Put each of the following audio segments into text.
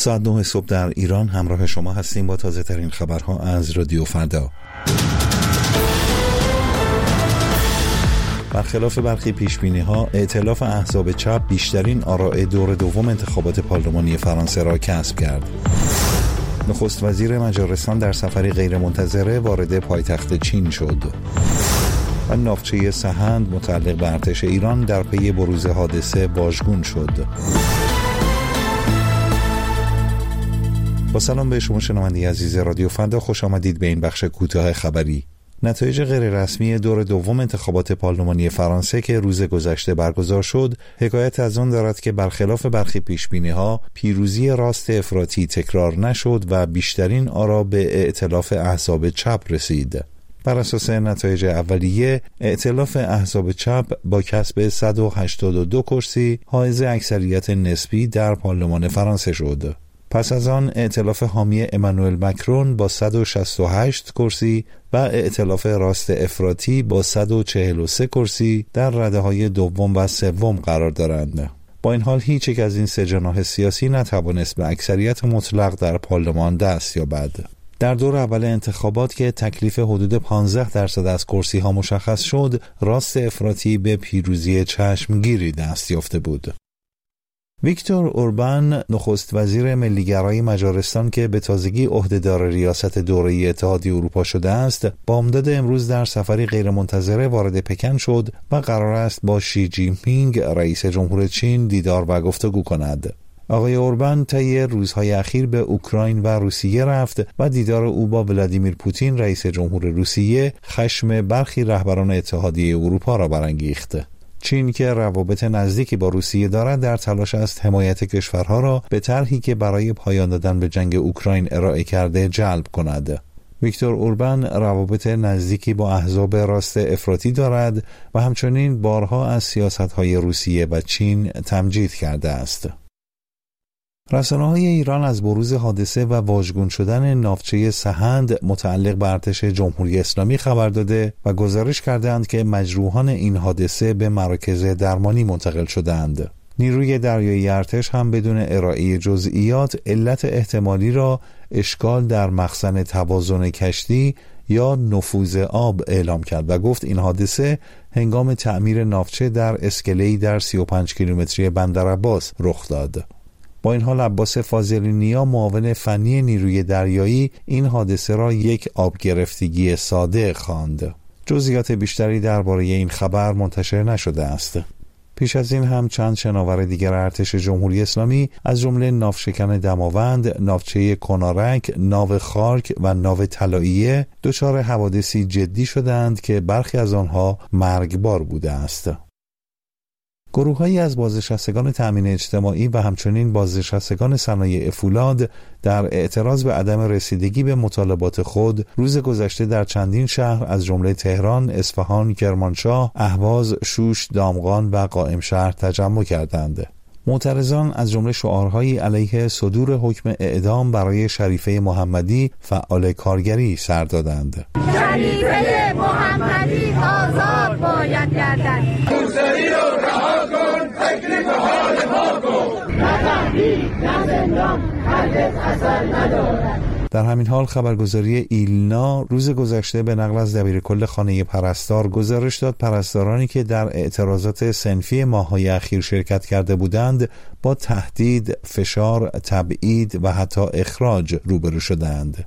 ساعت 9 صبح در ایران همراه شما هستیم با تازه ترین خبرها از رادیو فردا. برخلاف برخی پیشبینی‌ها، ائتلاف احزاب چپ بیشترین آراء دور دوم انتخابات پارلمانی فرانسه را کسب کرد. نخست وزیر مجارستان در سفری غیرمنتظره وارد پایتخت چین شد. و ناوچه سهند متعلق به ارتش ایران در پی بروز حادثه واژگون شد. با سلام به شما شنونده عزیز رادیو فردا، خوش آمدید به این بخش کوتاه خبری. نتایج غیررسمی دور دوم انتخابات پارلمانی فرانسه که روز گذشته برگزار شد، حکایت از آن دارد که برخلاف برخی پیشبینی‌ها، پیروزی راست افراطی تکرار نشد و بیشترین آرا به ائتلاف احزاب چپ رسید. بر اساس نتایج اولیه، ائتلاف احزاب چپ با کسب 182 کرسی حائز اکثریت نسبی در پارلمان فرانسه شد. پس از آن ائتلاف حامی امانوئل مکرون با 168 کرسی و ائتلاف راست افراطی با 143 کرسی در رده‌های دوم و سوم قرار دارند. با این حال هیچ یک از این سه جناح سیاسی نتوانست به اکثریت مطلق در پارلمان دست یابد. در دور اول انتخابات که تکلیف حدود 15% از کرسی ها مشخص شد، راست افراطی به پیروزی چشمگیری دست یافته بود. ویکتور اوربان، نخست وزیر ملیگرای مجارستان که به تازگی عهدهدار ریاست دوره‌ای اتحادیه اروپا شده است، بامداد امروز در سفری غیرمنتظره وارد پکن شد و قرار است با شی جین پینگ رئیس جمهور چین دیدار و گفتگو کند. آقای اوربان طی روزهای اخیر به اوکراین و روسیه رفت و دیدار او با ولادیمیر پوتین رئیس جمهور روسیه خشم برخی رهبران اتحادیه اروپا را برانگیخت. چین که روابط نزدیکی با روسیه دارد در تلاش است حمایت کشورها را به طرحی که برای پایان دادن به جنگ اوکراین ارائه کرده جلب کند. ویکتور اوربان روابط نزدیکی با احزاب راست افراطی دارد و همچنین بارها از سیاست‌های روسیه و چین تمجید کرده است. رسانه‌های ایران از بروز حادثه و واژگون شدن ناوچه سهند متعلق به ارتش جمهوری اسلامی خبر داده و گزارش کردند که مجروحان این حادثه به مراکز درمانی منتقل شدند. نیروی دریایی ارتش هم بدون ارائه جزئیات علت احتمالی را اشکال در مخزن توازن کشتی یا نفوذ آب اعلام کرد و گفت این حادثه هنگام تعمیر ناوچه در اسکله‌ای در 35 کیلومتری بندرعباس رخ داد. با این حال عباس فاضلی نیا، معاون فنی نیروی دریایی، این حادثه را یک آبگرفتگی ساده خواند. جزئیات بیشتری درباره این خبر منتشر نشده است. پیش از این هم چند شناور دیگر ارتش جمهوری اسلامی از جمله ناوشکن دماوند، ناوچه کنارک، ناو خارک و ناو طلاییه دچار حوادثی جدی شدند که برخی از آنها مرگبار بوده است. گروه‌هایی از بازنشستگان تأمین اجتماعی و همچنین بازنشستگان صنایع فولاد در اعتراض به عدم رسیدگی به مطالبات خود روز گذشته در چندین شهر از جمله تهران، اصفهان، کرمانشاه، اهواز، شوش، دامغان و قائمشهر تجمع کردند. معترضان از جمله شعارهایی علیه صدور حکم اعدام برای شریفه محمدی فعال کارگری سر دادند. شریفه محمدی آزاد باید گردد. موسوی رو رها کن، تکلیف حال ما کن. نه تحریک، نه زندان، هرگز اثر ندارد. در همین حال خبرگزاری ایلنا روز گذشته به نقل از دبیرکل خانه پرستار گزارش داد پرستارانی که در اعتراضات صنفی ماه‌های اخیر شرکت کرده بودند با تهدید، فشار، تبعید و حتی اخراج روبرو شدند.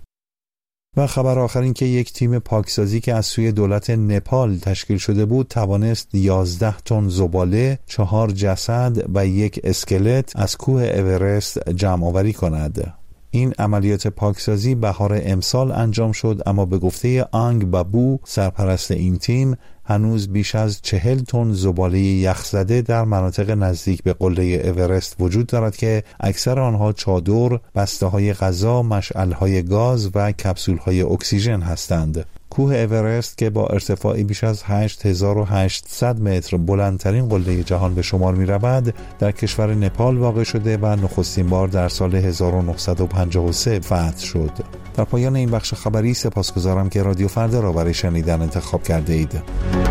و خبر آخر این که یک تیم پاکسازی که از سوی دولت نپال تشکیل شده بود توانست 11 تن زباله، 4 جسد و 1 اسکلت از کوه اورست جمع آوری کند. این عملیات پاکسازی بهار امسال انجام شد، اما به گفته آنگ بابو، سرپرست این تیم، هنوز بیش از 40 تن زباله یخزده در مناطق نزدیک به قله اورست وجود دارد که اکثر آنها چادر، بسته‌های غذا، مشعل‌های گاز و کپسول‌های اکسیژن هستند. کوه اورست که با ارتفاعی بیش از 8800 متر بلندترین قله جهان به شمار می رود، در کشور نپال واقع شده و نخستین بار در سال 1953 فتح شد. در پایان این بخش خبری سپاسگزارم که رادیو فردا را برای شنیدن انتخاب کرده اید.